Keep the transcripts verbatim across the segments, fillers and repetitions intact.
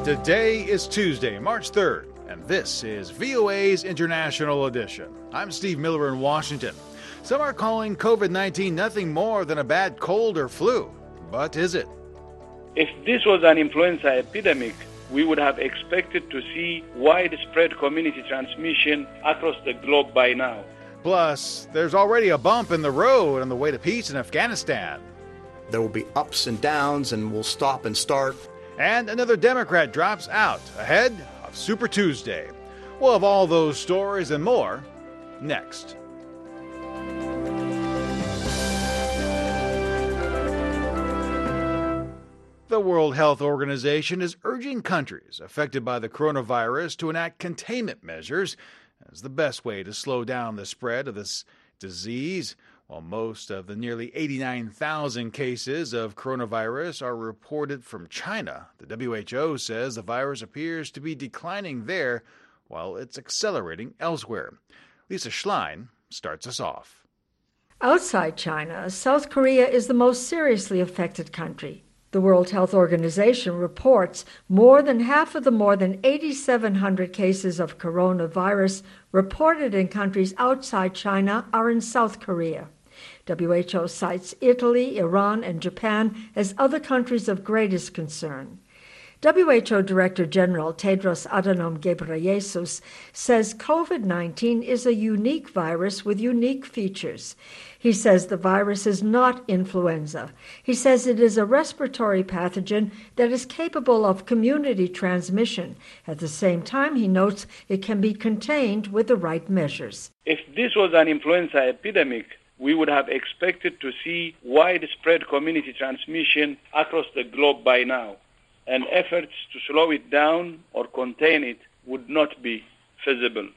Today is Tuesday, March third, and this is V O A's International Edition. I'm Steve Miller in Washington. Some are calling covid nineteen nothing more than a bad cold or flu. But is it? If this was an influenza epidemic, we would have expected to see widespread community transmission across the globe by now. Plus, there's already a bump in the road on the way to peace in Afghanistan. There will be ups and downs, and we'll stop and start. And another Democrat drops out ahead of Super Tuesday. We'll have all those stories and more next. The World Health Organization is urging countries affected by the coronavirus to enact containment measures as the best way to slow down the spread of this disease. While most of the nearly eighty-nine thousand cases of coronavirus are reported from China, the W H O says the virus appears to be declining there while it's accelerating elsewhere. Lisa Schlein starts us off. Outside China, South Korea is the most seriously affected country. The World Health Organization reports more than half of the more than eight thousand seven hundred cases of coronavirus reported in countries outside China are in South Korea. W H O cites Italy, Iran, and Japan as other countries of greatest concern. W H O Director General Tedros Adhanom Ghebreyesus says covid nineteen is a unique virus with unique features. He says the virus is not influenza. He says it is a respiratory pathogen that is capable of community transmission. At the same time, he notes it can be contained with the right measures. If this was an influenza epidemic, we would have expected to see widespread community transmission across the globe by now, and efforts to slow it down or contain it would not be feasible.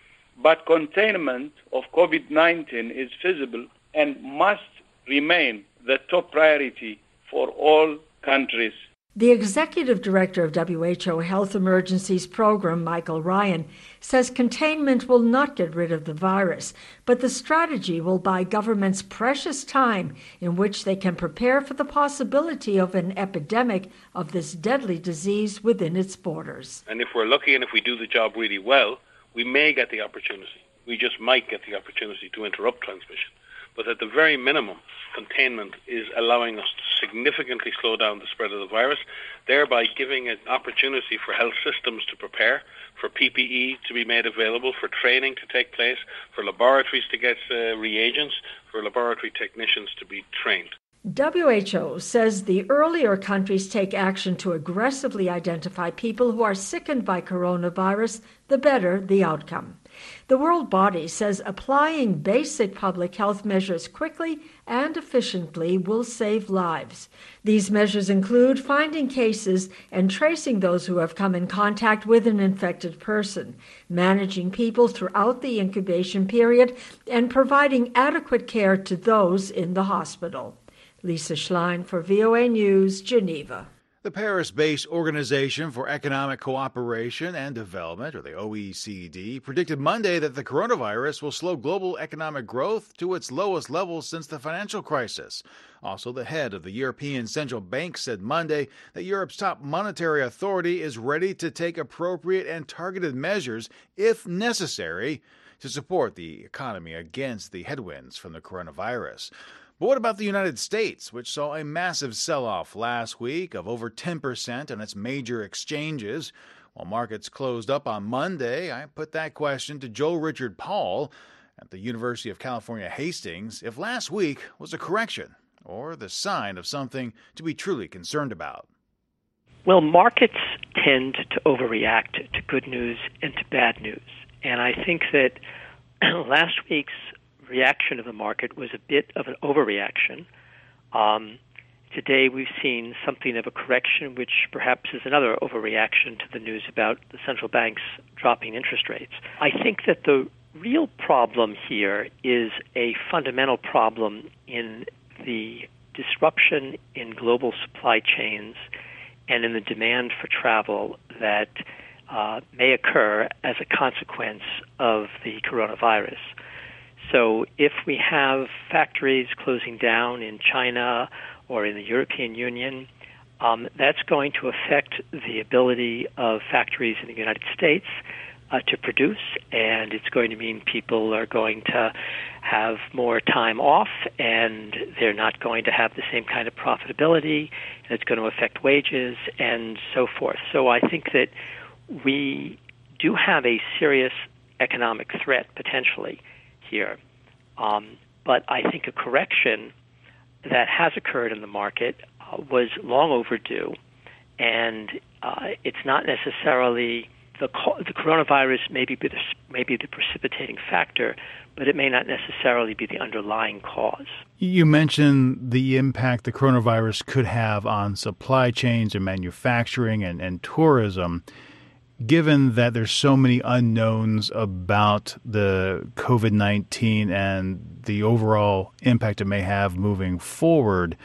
But containment of covid nineteen is feasible and must remain the top priority for all countries. The executive director of W H O Health Emergencies Program, Michael Ryan, says containment will not get rid of the virus, but the strategy will buy governments precious time in which they can prepare for the possibility of an epidemic of this deadly disease within its borders. And if we're lucky and if we do the job really well, we may get the opportunity. We just might get the opportunity to interrupt transmission. But at the very minimum, containment is allowing us to significantly slow down the spread of the virus, thereby giving an opportunity for health systems to prepare, for P P E to be made available, for training to take place, for laboratories to get uh, reagents, for laboratory technicians to be trained. W H O says the earlier countries take action to aggressively identify people who are sickened by coronavirus, the better the outcome. The world body says applying basic public health measures quickly and efficiently will save lives. These measures include finding cases and tracing those who have come in contact with an infected person, managing people throughout the incubation period, and providing adequate care to those in the hospital. Lisa Schlein for V O A News, Geneva. The Paris-based Organization for Economic Cooperation and Development, or the O E C D, predicted Monday that the coronavirus will slow global economic growth to its lowest level since the financial crisis. Also, the head of the European Central Bank said Monday that Europe's top monetary authority is ready to take appropriate and targeted measures, if necessary, to support the economy against the headwinds from the coronavirus. But what about the United States, which saw a massive sell-off last week of over ten percent on its major exchanges? While markets closed up on Monday, I put that question to Joel Richard Paul at the University of California, Hastings, if last week was a correction or the sign of something to be truly concerned about. Well, markets tend to overreact to good news and to bad news. And I think that last week's reaction of the market was a bit of an overreaction. Um, today we've seen something of a correction, which perhaps is another overreaction to the news about the central banks dropping interest rates. I think that the real problem here is a fundamental problem in the disruption in global supply chains and in the demand for travel that uh, may occur as a consequence of the coronavirus. So if we have factories closing down in China or in the European Union, Um, that's going to affect the ability of factories in the United States uh, to produce, and it's going to mean people are going to have more time off, and they're not going to have the same kind of profitability, and it's going to affect wages and so forth. So I think that we do have a serious economic threat potentially here, um, but I think a correction that has occurred in the market uh, was long overdue, and uh, it's not necessarily the co- the coronavirus may be the, may be the precipitating factor, but it may not necessarily be the underlying cause. You mentioned the impact the coronavirus could have on supply chains and manufacturing and, and tourism. Given that there's so many unknowns about the COVID nineteen and the overall impact it may have moving forward,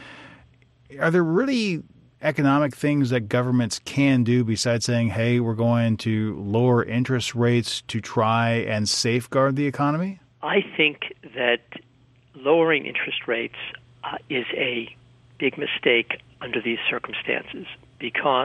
are there really economic things that governments can do besides saying, hey, we're going to lower interest rates to try and safeguard the economy? I think that lowering interest rates uh, is a big mistake under these circumstances, because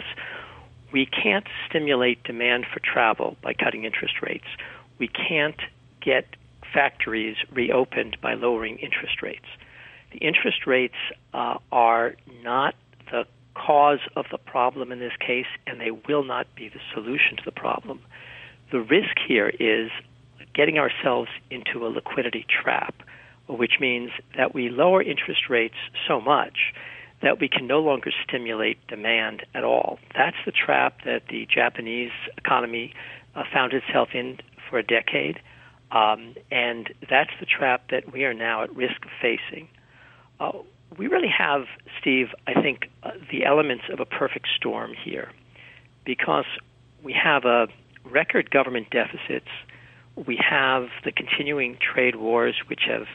we can't stimulate demand for travel by cutting interest rates. We can't get factories reopened by lowering interest rates. The interest rates uh, are not the cause of the problem in this case, and they will not be the solution to the problem. The risk here is getting ourselves into a liquidity trap, which means that we lower interest rates so much that we can no longer stimulate demand at all. That's the trap that the Japanese economy uh, found itself in for a decade, um, and that's the trap that we are now at risk of facing. Uh, we really have, Steve, I think, uh, the elements of a perfect storm here, because we have a record government deficits, we have the continuing trade wars which have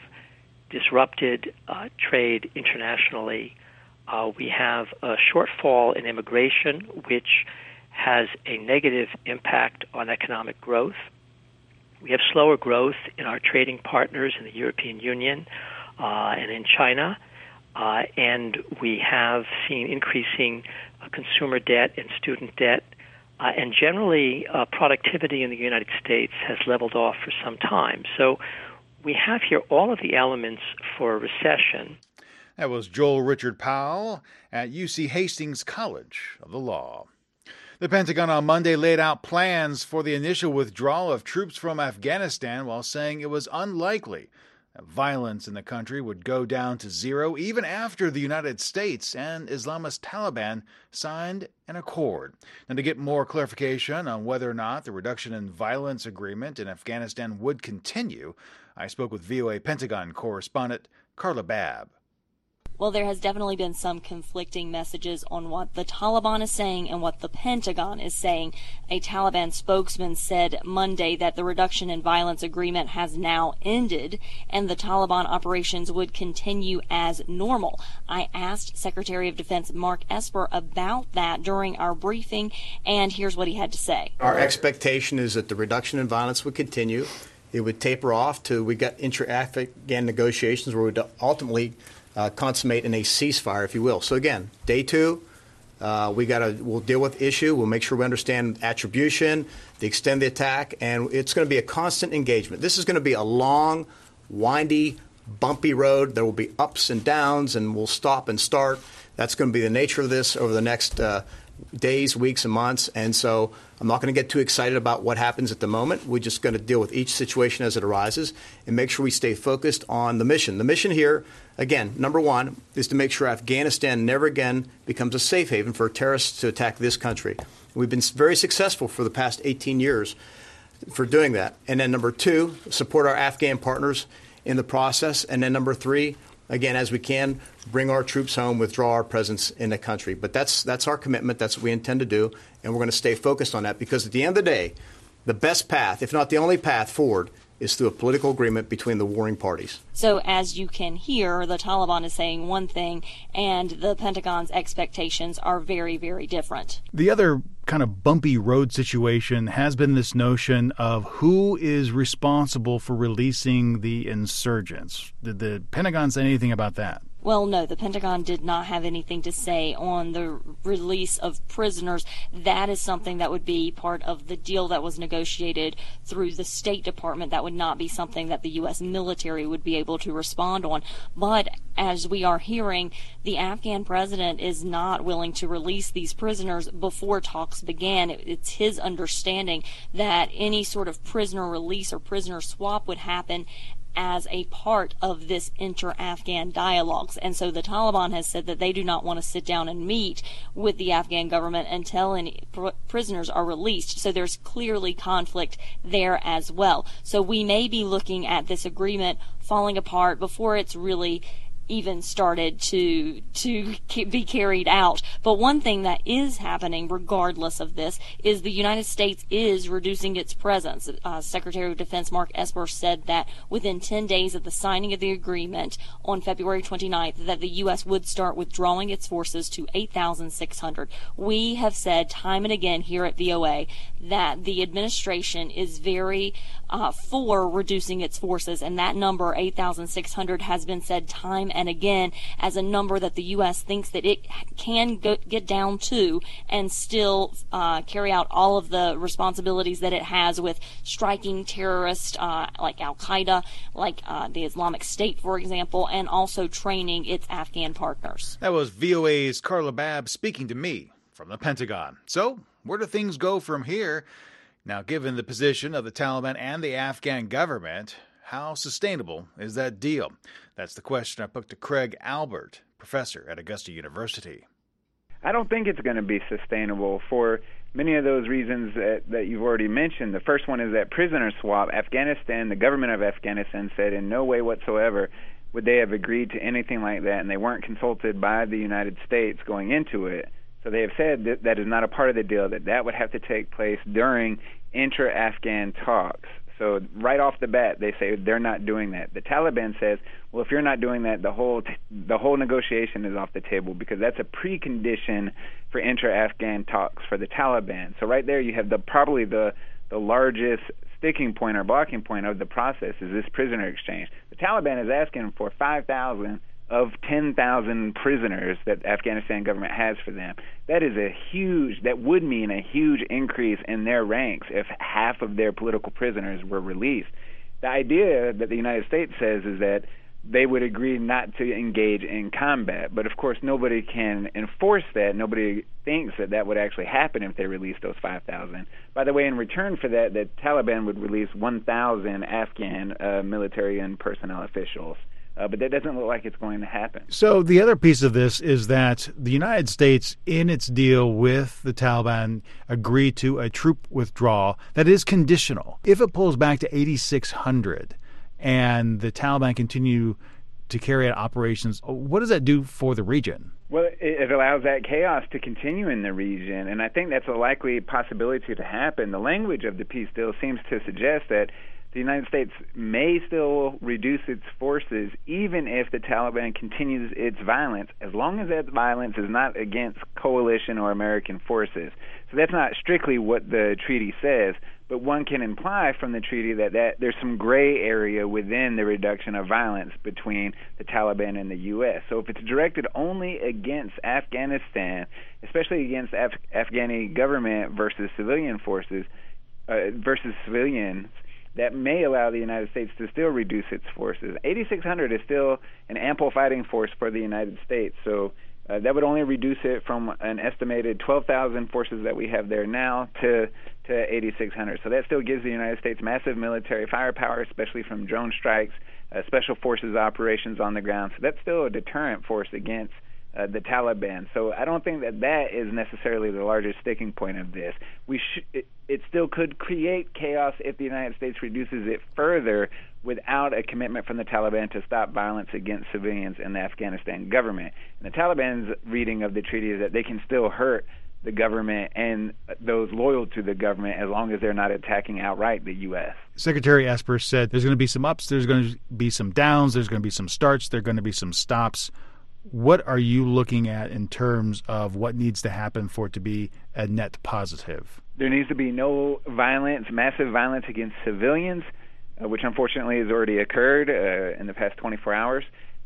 disrupted uh, trade internationally. Uh, we have a shortfall in immigration, which has a negative impact on economic growth. We have slower growth in our trading partners in the European Union uh, and in China. Uh, and we have seen increasing uh, consumer debt and student debt. Uh, and generally, uh, productivity in the United States has leveled off for some time. So we have here all of the elements for a recession. That was Joel Richard Powell at U C Hastings College of the Law. The Pentagon on Monday laid out plans for the initial withdrawal of troops from Afghanistan while saying it was unlikely that violence in the country would go down to zero even after the United States and Islamist Taliban signed an accord. Now, to get more clarification on whether or not the reduction in violence agreement in Afghanistan would continue, I spoke with V O A Pentagon correspondent Carla Babb. Well, there has definitely been some conflicting messages on what the Taliban is saying and what the Pentagon is saying. A Taliban spokesman said Monday that the reduction in violence agreement has now ended and the Taliban operations would continue as normal. I asked Secretary of Defense Mark Esper about that during our briefing, and here's what he had to say. Our expectation is that the reduction in violence would continue. It would taper off till we got intra-Afghan negotiations where we would ultimately Uh, consummate in a ceasefire, if you will. So again, day two, uh, we got to we'll deal with issue. We'll make sure we understand attribution, the extent of the attack, and it's going to be a constant engagement. This is going to be a long, windy, bumpy road. There will be ups and downs, and we'll stop and start. That's going to be the nature of this over the next uh, days, weeks, and months. And so I'm not going to get too excited about what happens at the moment. We're just going to deal with each situation as it arises and make sure we stay focused on the mission. The mission here, again, number one, is to make sure Afghanistan never again becomes a safe haven for terrorists to attack this country. We've been very successful for the past eighteen years for doing that. And then number two, support our Afghan partners in the process. And then number three, again, as we can, bring our troops home, withdraw our presence in the country. But that's that's our commitment. That's what we intend to do. And we're going to stay focused on that because at the end of the day, the best path, if not the only path forward, is through a political agreement between the warring parties. So as you can hear, the Taliban is saying one thing and the Pentagon's expectations are very, very different. The other kind of bumpy road situation has been this notion of who is responsible for releasing the insurgents. Did the Pentagon say anything about that? Well, no, the Pentagon did not have anything to say on the release of prisoners. That is something that would be part of the deal that was negotiated through the State Department. That would not be something that the U S military would be able to respond on. But as we are hearing, the Afghan president is not willing to release these prisoners before talks began. It's his understanding that any sort of prisoner release or prisoner swap would happen as a part of this inter-Afghan dialogues. And so the Taliban has said that they do not want to sit down and meet with the Afghan government until any pr- prisoners are released. So there's clearly conflict there as well. So we may be looking at this agreement falling apart before it's really even started to to be carried out. But one thing that is happening regardless of this is the United States is reducing its presence. Uh, Secretary of Defense Mark Esper said that within ten days of the signing of the agreement on February twenty-ninth that the U S would start withdrawing its forces to eight thousand six hundred. We have said time and again here at V O A that the administration is very uh, for reducing its forces, and that number, eight thousand six hundred, has been said time and again as a number that the U S thinks that it can go, get down to and still uh, carry out all of the responsibilities that it has with striking terrorists uh, like Al-Qaeda, like uh, the Islamic State, for example, and also training its Afghan partners. That was V O A's Carla Babb speaking to me from the Pentagon. So, where do things go from here? Now, given the position of the Taliban and the Afghan government, how sustainable is that deal? That's the question I put to Craig Albert, professor at Augusta University. I don't think it's going to be sustainable for many of those reasons that, that you've already mentioned. The first one is that prisoner swap. Afghanistan, the government of Afghanistan said in no way whatsoever would they have agreed to anything like that, and they weren't consulted by the United States going into it. So they have said that that is not a part of the deal, that that would have to take place during inter-Afghan talks. So right off the bat, they say they're not doing that. The Taliban says, well, if you're not doing that, the whole t- the whole negotiation is off the table because that's a precondition for inter-Afghan talks for the Taliban. So right there you have the probably the, the largest sticking point or blocking point of the process is this prisoner exchange. The Taliban is asking for five thousand of ten thousand prisoners that the Afghanistan government has for them. That is a huge, that would mean a huge increase in their ranks if half of their political prisoners were released. The idea that the United States says is that they would agree not to engage in combat, but of course nobody can enforce that. Nobody thinks that that would actually happen if they released those five thousand. By the way, in return for that, the Taliban would release one thousand Afghan uh, military and personnel officials. Uh, but that doesn't look like it's going to happen. So the other piece of this is that the United States, in its deal with the Taliban, agreed to a troop withdrawal that is conditional. If it pulls back to eighty-six hundred and the Taliban continue to carry out operations, what does that do for the region? Well, it allows that chaos to continue in the region, and I think that's a likely possibility to happen. The language of the peace deal seems to suggest that the United States may still reduce its forces even if the Taliban continues its violence, as long as that violence is not against coalition or American forces. So that's not strictly what the treaty says, but one can imply from the treaty that, that there's some gray area within the reduction of violence between the Taliban and the U S. So if it's directed only against Afghanistan, especially against Af- Afghani government versus civilian forces, uh, versus civilians, that may allow the United States to still reduce its forces. eighty-six hundred is still an ample fighting force for the United States, so uh, that would only reduce it from an estimated twelve thousand forces that we have there now to to eighty-six hundred. So that still gives the United States massive military firepower, especially from drone strikes, uh, special forces operations on the ground. So that's still a deterrent force against Uh, the Taliban. So I don't think that that is necessarily the largest sticking point of this. We sh- it, it still could create chaos if the United States reduces it further without a commitment from the Taliban to stop violence against civilians in the Afghanistan government. And the Taliban's reading of the treaty is that they can still hurt the government and those loyal to the government as long as they're not attacking outright the U S. Secretary Esper said there's going to be some ups, there's going to be some downs, there's going to be some starts, there's going to be some stops. What are you looking at in terms of what needs to happen for it to be a net positive? There needs to be no violence, massive violence against civilians, uh, which unfortunately has already occurred uh, in the past twenty-four hours.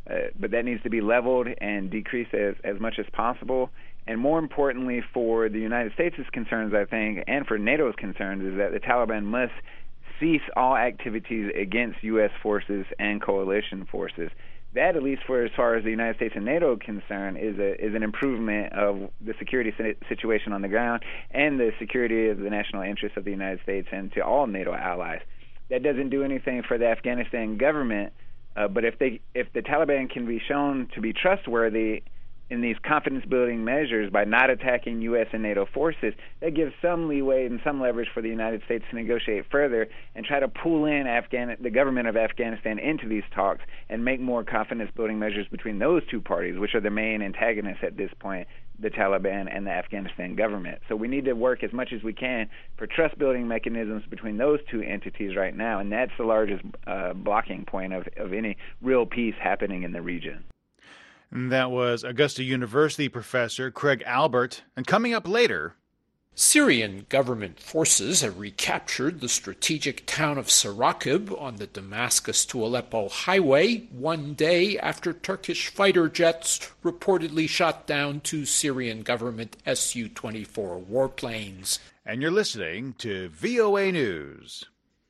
uh, but that needs to be leveled and decreased as, as much as possible. And more importantly, for the United States' concerns, I think, and for NATO's concerns, is that the Taliban must cease all activities against U S forces and coalition forces. That, at least for as far as the United States and NATO are concerned, is a, is an improvement of the security situation on the ground and the security of the national interests of the United States and to all NATO allies. That doesn't do anything for the Afghanistan government, uh, but if they if the Taliban can be shown to be trustworthy in these confidence-building measures by not attacking U S and NATO forces, that gives some leeway and some leverage for the United States to negotiate further and try to pull in Afghan- the government of Afghanistan into these talks and make more confidence-building measures between those two parties, which are the main antagonists at this point, the Taliban and the Afghanistan government. So we need to work as much as we can for trust-building mechanisms between those two entities right now, and that's the largest uh, blocking point of, of any real peace happening in the region. And that was Augusta University professor Craig Albert. And coming up later, Syrian government forces have recaptured the strategic town of Sarakib on the Damascus to Aleppo highway one day after Turkish fighter jets reportedly shot down two Syrian government S U twenty-four warplanes. And you're listening to V O A News.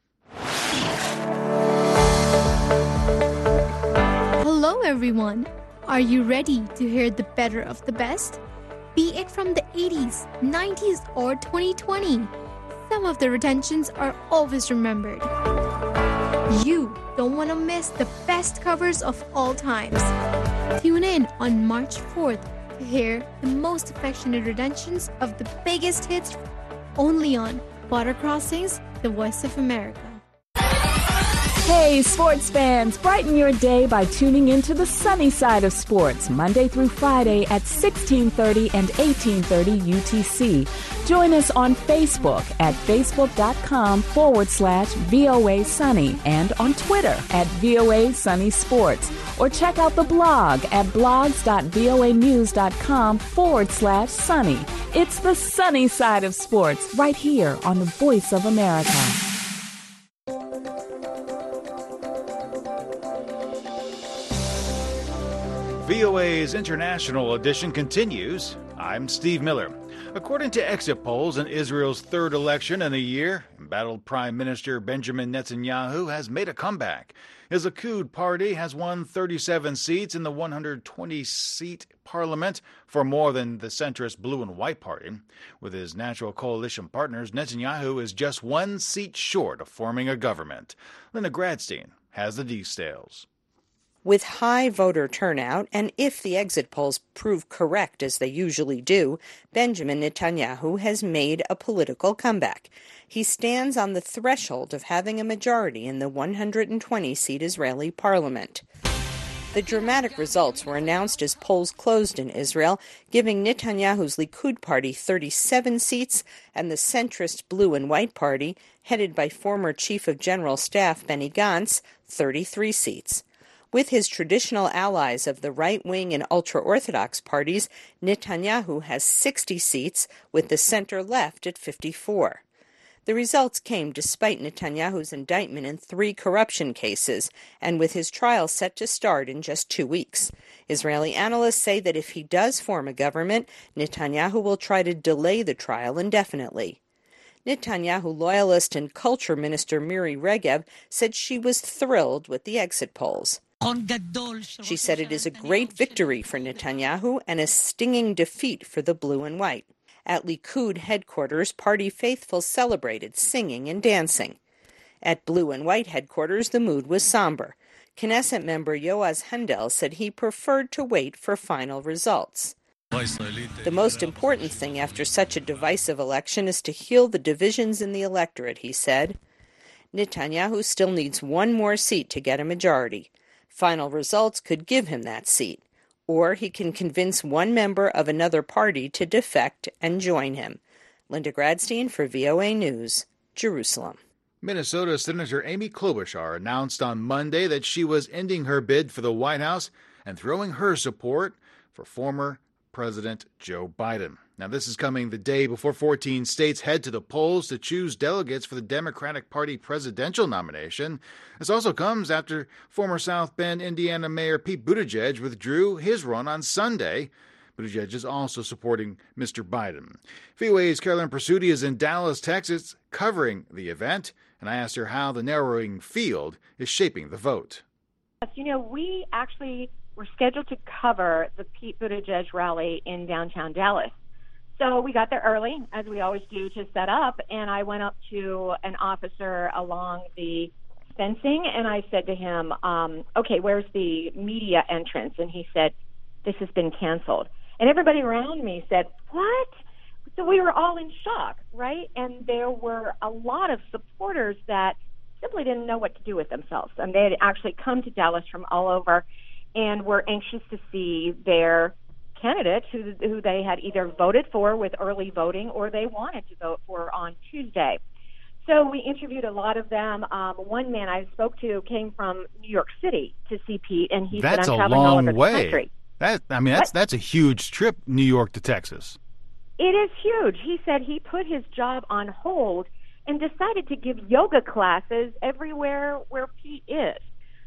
Hello, everyone. Are you ready to hear the better of the best? Be it from the eighties, nineties, or twenty twenty, some of the retentions are always remembered. You don't want to miss the best covers of all times. Tune in on March fourth to hear the most affectionate retentions of the biggest hits only on Border Crossings, the Voice of America. Hey, sports fans, brighten your day by tuning into the sunny side of sports, Monday through Friday at sixteen thirty and eighteen thirty U T C. Join us on Facebook at facebook.com forward slash VOA Sunny and on Twitter at VOA Sunny Sports. Or check out the blog at blogs.voanews.com forward slash sunny. It's the sunny side of sports right here on the Voice of America. V O A's International Edition continues. I'm Steve Miller. According to exit polls in Israel's third election in a year, embattled Prime Minister Benjamin Netanyahu has made a comeback. His Likud party has won thirty-seven seats in the one hundred twenty seat parliament, for more than the centrist Blue and White Party. With his natural coalition partners, Netanyahu is just one seat short of forming a government. Linda Gradstein has the details. With high voter turnout, and if the exit polls prove correct as they usually do, Benjamin Netanyahu has made a political comeback. He stands on the threshold of having a majority in the one hundred twenty seat Israeli parliament. The dramatic results were announced as polls closed in Israel, giving Netanyahu's Likud party thirty-seven seats and the centrist Blue and White Party, headed by former Chief of General Staff Benny Gantz, thirty-three seats. With his traditional allies of the right-wing and ultra-Orthodox parties, Netanyahu has sixty seats, with the center-left at fifty-four. The results came despite Netanyahu's indictment in three corruption cases, and with his trial set to start in just two weeks. Israeli analysts say that if he does form a government, Netanyahu will try to delay the trial indefinitely. Netanyahu loyalist and culture minister Miri Regev said she was thrilled with the exit polls. She said it is a great victory for Netanyahu and a stinging defeat for the Blue and White. At Likud headquarters, party faithful celebrated, singing and dancing. At Blue and White headquarters, the mood was somber. Knesset member Yoaz Handel said he preferred to wait for final results. The most important thing after such a divisive election is to heal the divisions in the electorate, he said. Netanyahu still needs one more seat to get a majority. Final results could give him that seat, or he can convince one member of another party to defect and join him. Linda Gradstein for V O A News, Jerusalem. Minnesota Senator Amy Klobuchar announced on Monday that she was ending her bid for the White House and throwing her support for former President Joe Biden. Now, this is coming the day before fourteen states head to the polls to choose delegates for the Democratic Party presidential nomination. This also comes after former South Bend, Indiana Mayor Pete Buttigieg withdrew his run on Sunday. Buttigieg is also supporting Mister Biden. V O A's Carolyn Presutti is in Dallas, Texas, covering the event, and I asked her how the narrowing field is shaping the vote. You know, we actually were scheduled to cover the Pete Buttigieg rally in downtown Dallas. So we got there early, as we always do, to set up, and I went up to an officer along the fencing, and I said to him, um, okay, where's the media entrance? And he said, this has been canceled. And everybody around me said, what? So we were all in shock, right? And there were a lot of supporters that simply didn't know what to do with themselves. And they had actually come to Dallas from all over and were anxious to see their candidate who, who they had either voted for with early voting or they wanted to vote for on Tuesday. So we interviewed a lot of them. Um, one man I spoke to came from New York City to see Pete, and he that's said, I'm a traveling all over long way. the country. That, I mean, that's What? that's a huge trip, New York to Texas. It is huge. He said he put his job on hold and decided to give yoga classes everywhere where Pete is.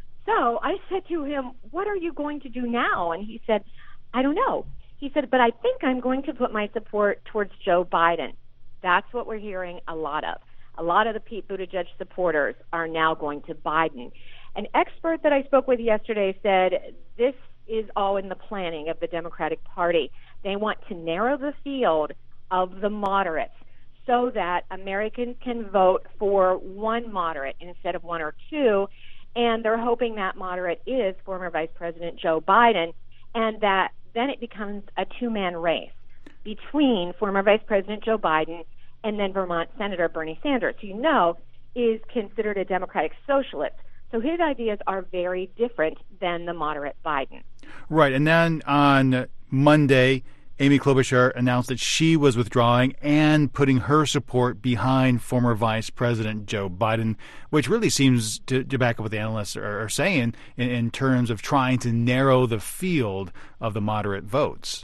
So I said to him, what are you going to do now? And he said, I don't know. He said, but I think I'm going to put my support towards Joe Biden. That's what we're hearing a lot of. A lot of the Pete Buttigieg supporters are now going to Biden. An expert that I spoke with yesterday said this is all in the planning of the Democratic Party. They want to narrow the field of the moderates so that Americans can vote for one moderate instead of one or two, and they're hoping that moderate is former Vice President Joe Biden, and that then it becomes a two-man race between former Vice President Joe Biden and then Vermont Senator Bernie Sanders, who you know is considered a Democratic socialist. So his ideas are very different than the moderate Biden. Right, and then on Monday, Amy Klobuchar announced that she was withdrawing and putting her support behind former Vice President Joe Biden, which really seems to, to back up what the analysts are, are saying in, in terms of trying to narrow the field of the moderate votes.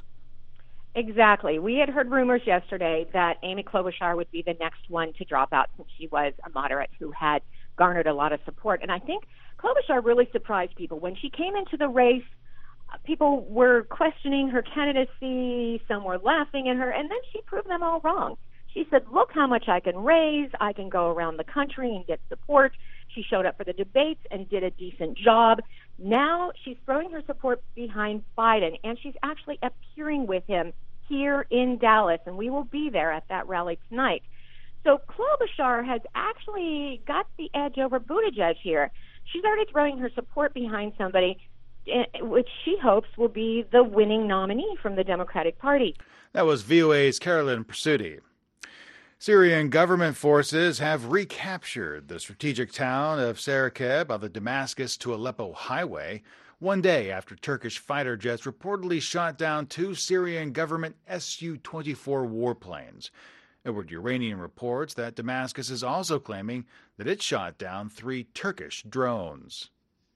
Exactly. We had heard rumors yesterday that Amy Klobuchar would be the next one to drop out since she was a moderate who had garnered a lot of support. And I think Klobuchar really surprised people. When she came into the race, people were questioning her candidacy, some were laughing at her, and then she proved them all wrong. She said, look how much I can raise. I can go around the country and get support. She showed up for the debates and did a decent job. Now she's throwing her support behind Biden, and she's actually appearing with him here in Dallas, and we will be there at that rally tonight. So Klobuchar has actually got the edge over Buttigieg here. She's already throwing her support behind somebody which she hopes will be the winning nominee from the Democratic Party. That was V O A's Carolyn Presutti. Syrian government forces have recaptured the strategic town of Sarakeb on the Damascus to Aleppo highway, one day after Turkish fighter jets reportedly shot down two Syrian government S U twenty-four warplanes. Edward Uranian reports that Damascus is also claiming that it shot down three Turkish drones.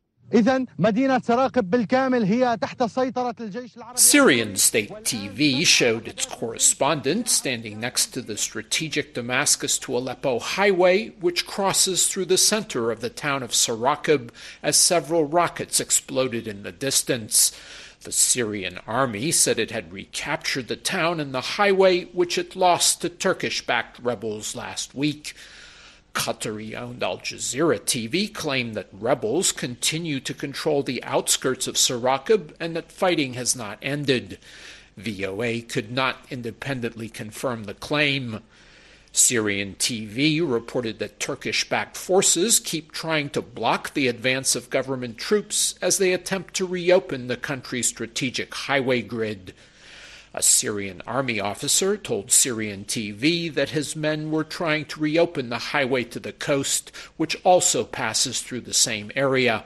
Syrian state T V showed its correspondent standing next to the strategic Damascus to Aleppo highway, which crosses through the center of the town of Sarakeb as several rockets exploded in the distance. The Syrian army said it had recaptured the town and the highway, which it lost to Turkish-backed rebels last week. Qatari-owned Al Jazeera T V claimed that rebels continue to control the outskirts of Sarakeb and that fighting has not ended. V O A could not independently confirm the claim. Syrian T V reported that Turkish-backed forces keep trying to block the advance of government troops as they attempt to reopen the country's strategic highway grid. A Syrian army officer told Syrian T V that his men were trying to reopen the highway to the coast, which also passes through the same area.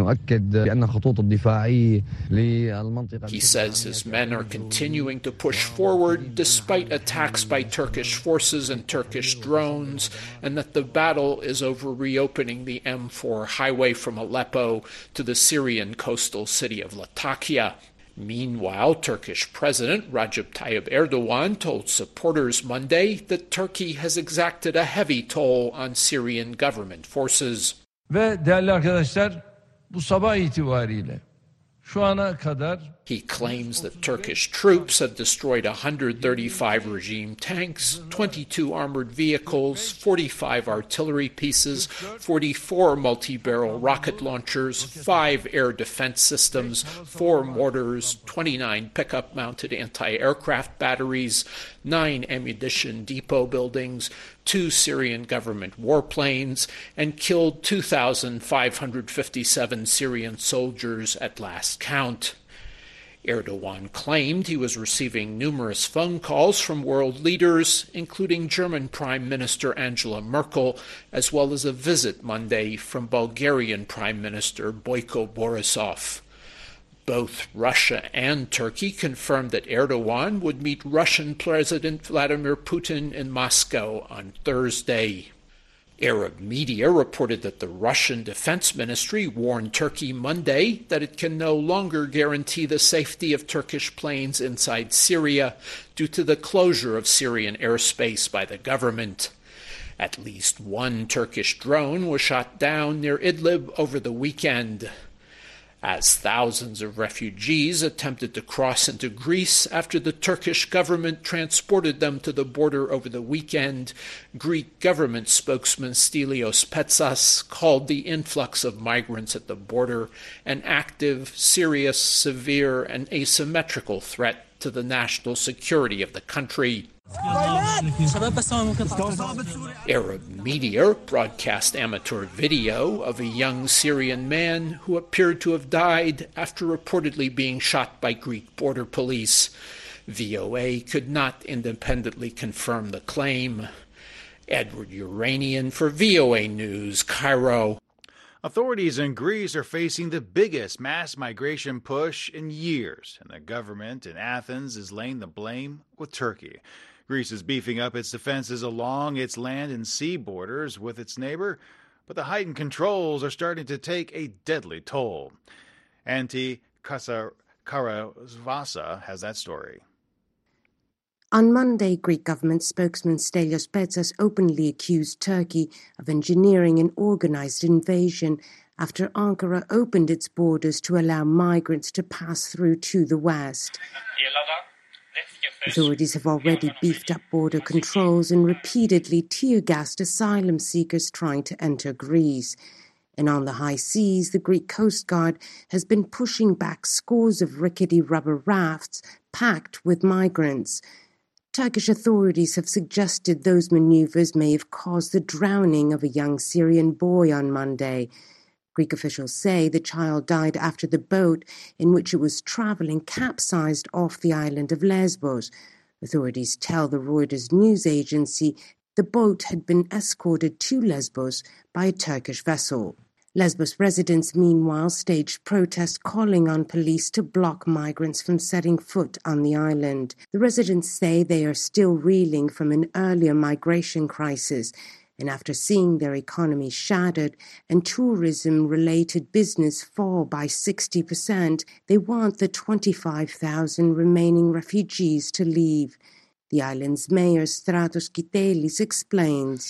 He says his men are continuing to push forward despite attacks by Turkish forces and Turkish drones, and that the battle is over reopening the M four highway from Aleppo to the Syrian coastal city of Latakia. Meanwhile, Turkish President Recep Tayyip Erdogan told supporters Monday that Turkey has exacted a heavy toll on Syrian government forces. Ve değerli arkadaşlar, bu sabah itibariyle şu ana kadar He claims that Turkish troops have destroyed one hundred thirty-five regime tanks, twenty-two armored vehicles, forty-five artillery pieces, forty-four multi-barrel rocket launchers, five air defense systems, four mortars, twenty-nine pickup-mounted anti-aircraft batteries, nine ammunition depot buildings, two Syrian government warplanes, and killed two thousand five hundred fifty-seven Syrian soldiers at last count. Erdogan claimed he was receiving numerous phone calls from world leaders, including German Prime Minister Angela Merkel, as well as a visit Monday from Bulgarian Prime Minister Boyko Borisov. Both Russia and Turkey confirmed that Erdogan would meet Russian President Vladimir Putin in Moscow on Thursday. Arab media reported that the Russian Defense Ministry warned Turkey Monday that it can no longer guarantee the safety of Turkish planes inside Syria due to the closure of Syrian airspace by the government. At least one Turkish drone was shot down near Idlib over the weekend. As thousands of refugees attempted to cross into Greece after the Turkish government transported them to the border over the weekend, Greek government spokesman Stelios Petsas called the influx of migrants at the border an active, serious, severe, and asymmetrical threat to the national security of the country. Arab media broadcast amateur video of a young Syrian man who appeared to have died after reportedly being shot by Greek border police. V O A could not independently confirm the claim. Edward Uranian for V O A News, Cairo. Authorities in Greece are facing the biggest mass migration push in years, and the government in Athens is laying the blame with Turkey. Greece is beefing up its defenses along its land and sea borders with its neighbor, but the heightened controls are starting to take a deadly toll. Antti Karavasa has that story. On Monday, Greek government spokesman Stelios Petsas openly accused Turkey of engineering an organized invasion after Ankara opened its borders to allow migrants to pass through to the west. Authorities have already beefed up border controls and repeatedly tear-gassed asylum seekers trying to enter Greece. And on the high seas, the Greek Coast Guard has been pushing back scores of rickety rubber rafts packed with migrants. Turkish authorities have suggested those maneuvers may have caused the drowning of a young Syrian boy on Monday. Greek officials say the child died after the boat in which it was traveling capsized off the island of Lesbos. Authorities tell the Reuters news agency the boat had been escorted to Lesbos by a Turkish vessel. Lesbos residents, meanwhile, staged protests calling on police to block migrants from setting foot on the island. The residents say they are still reeling from an earlier migration crisis, and after seeing their economy shattered and tourism-related business fall by sixty percent, they want the twenty-five thousand remaining refugees to leave. The island's mayor, Stratos Kitelis, explains.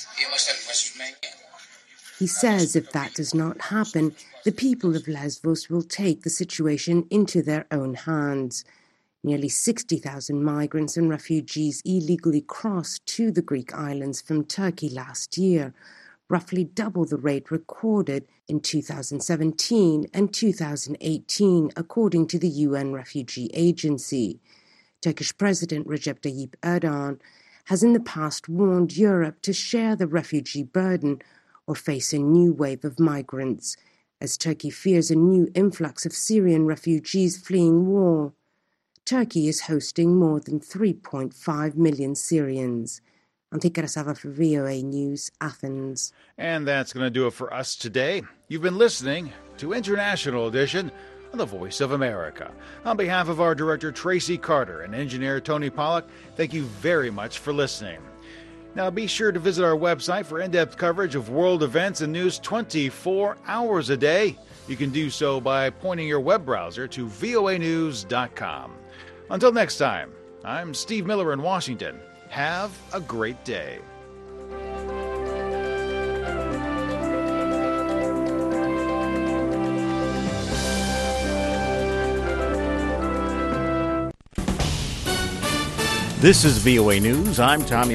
He says if that does not happen, the people of Lesbos will take the situation into their own hands. Nearly sixty thousand migrants and refugees illegally crossed to the Greek islands from Turkey last year, roughly double the rate recorded in two thousand seventeen and two thousand eighteen, according to the U N Refugee Agency. Turkish President Recep Tayyip Erdogan has in the past warned Europe to share the refugee burden or face a new wave of migrants, as Turkey fears a new influx of Syrian refugees fleeing war. Turkey is hosting more than three point five million Syrians. Antti Karasava for V O A News, Athens. And that's going to do it for us today. You've been listening to International Edition on the Voice of America. On behalf of our director, Tracy Carter, and engineer, Tony Pollack, thank you very much for listening. Now be sure to visit our website for in-depth coverage of world events and news twenty-four hours a day. You can do so by pointing your web browser to voa news dot com. Until next time, I'm Steve Miller in Washington. Have a great day. This is V O A News. I'm Tommy